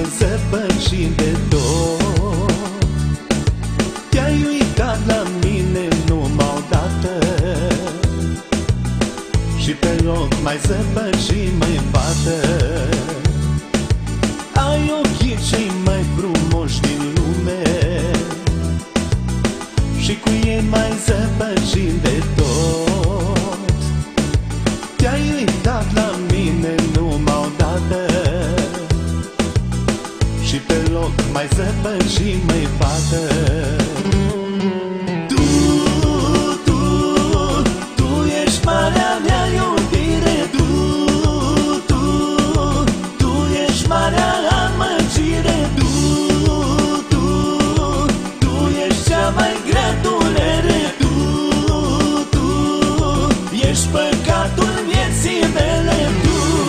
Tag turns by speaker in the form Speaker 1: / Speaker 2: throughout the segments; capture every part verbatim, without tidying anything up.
Speaker 1: zăpăcit de tot. Te-ai uitat la mine numai odată și pe loc mai zăpăcit, mai fată. Ai ochii cei mai frumoși din lume și cu ei mai zăpăcit de tot. Te-ai uitat la mine numai odată și pe loc mai zăpăcit, mai fată. Tu, tu, tu ești marea mea iubire. Tu, tu, tu ești marea amăgire. Tu, tu, tu ești cea mai grea durere. Tu, tu, ești păcatul vieții mele. Tu.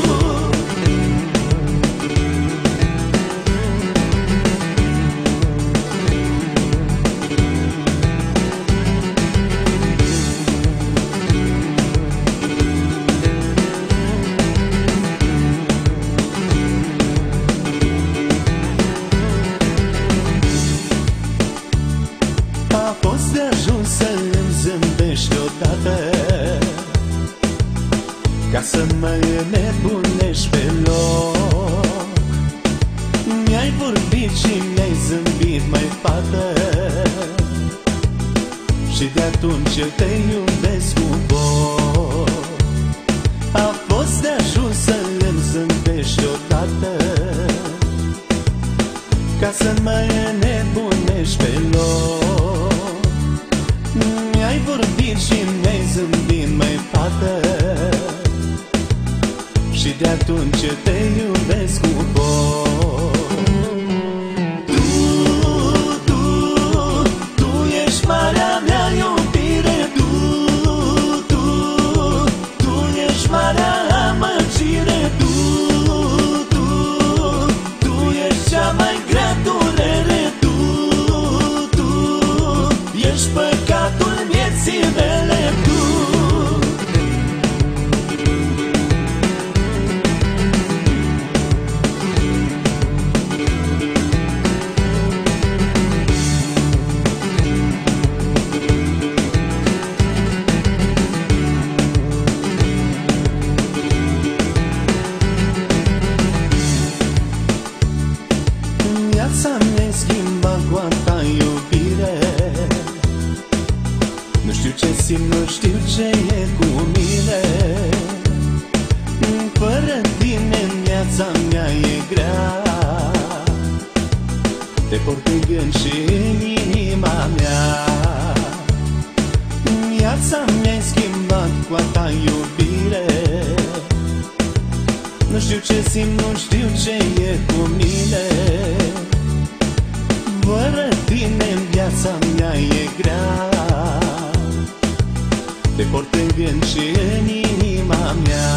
Speaker 1: A fost de ajuns să îmi zâmbești odată, ca să mă înnebunești pe loc. Mi-ai vorbit și mi-ai zâmbit, măi fată, și de atunci eu te iubesc cu foc. A fost de ajuns să îmi zâmbești odată, ca să mă înnebunești pe loc. Mi-ai vorbit și mi-ai zâmbit, măi fată, și de atunci eu te iubesc cu foc. Tu, tu, tu ești marea mea iubire. Tu, tu, tu ești marea amăgire. Tu, tu, tu ești cea mai grea durere. Tu, tu, ești păcatul vieții mele. Tu. Viața mi-ai schimbat cu a ta iubire. Nu știu ce simt, nu știu ce e cu mine. Fără tine viața mea e grea. Te port în gând și în inima mea. Viața mi-ai schimbat cu a ta iubire. Nu știu ce simt, nu știu ce e cu mine. Fără tine viața mea e grea. Te port în gând și în inima mea.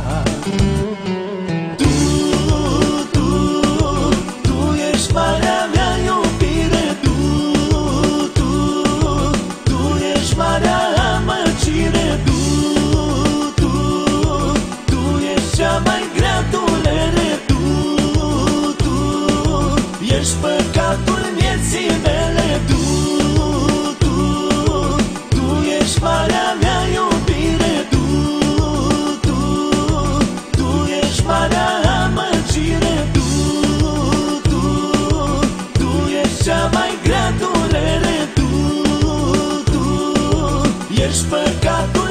Speaker 1: Tu, tu, tu ești marea mea iubire. Tu, tu, tu ești marea amăgire. Tu, tu, tu ești cea mai grea durere. Tu, tu, ești păcatul vieții mele. Tu, tu, tu ești marea mea iubire. Tu, tu, tu ești marea amăgire. Tu, tu, tu ești cea mai grea durere. Tu, tu, ești păcatul